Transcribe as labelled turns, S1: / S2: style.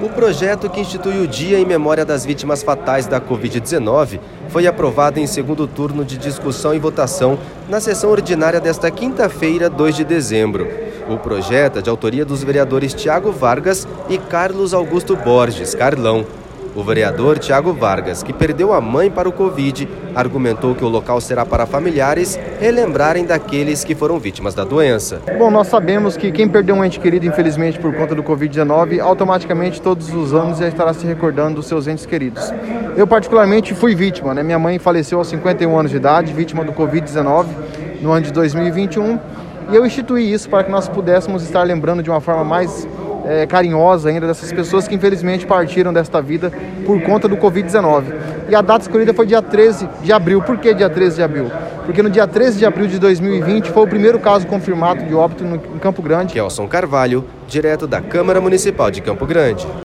S1: O projeto que institui o Dia em Memória das Vítimas Fatais da Covid-19 foi aprovado em segundo turno de discussão e votação na sessão ordinária desta quinta-feira, 2 de dezembro. O projeto é de autoria dos vereadores Tiago Vargas e Carlos Augusto Borges, Carlão. O vereador Tiago Vargas, que perdeu a mãe para o Covid, argumentou que o local será para familiares relembrarem daqueles que foram vítimas da doença.
S2: Bom, nós sabemos que quem perdeu um ente querido, infelizmente, por conta do Covid-19, automaticamente, todos os anos, já estará se recordando dos seus entes queridos. Eu, particularmente, fui vítima, né? Minha mãe faleceu aos 51 anos de idade, vítima do Covid-19, no ano de 2021, e eu instituí isso para que nós pudéssemos estar lembrando de uma forma mais carinhosa ainda dessas pessoas que infelizmente partiram desta vida por conta do Covid-19. E a data escolhida foi dia 13 de abril. Por que dia 13 de abril? Porque no dia 13 de abril de 2020 foi o primeiro caso confirmado de óbito em Campo Grande.
S1: Kelson Carvalho, direto da Câmara Municipal de Campo Grande.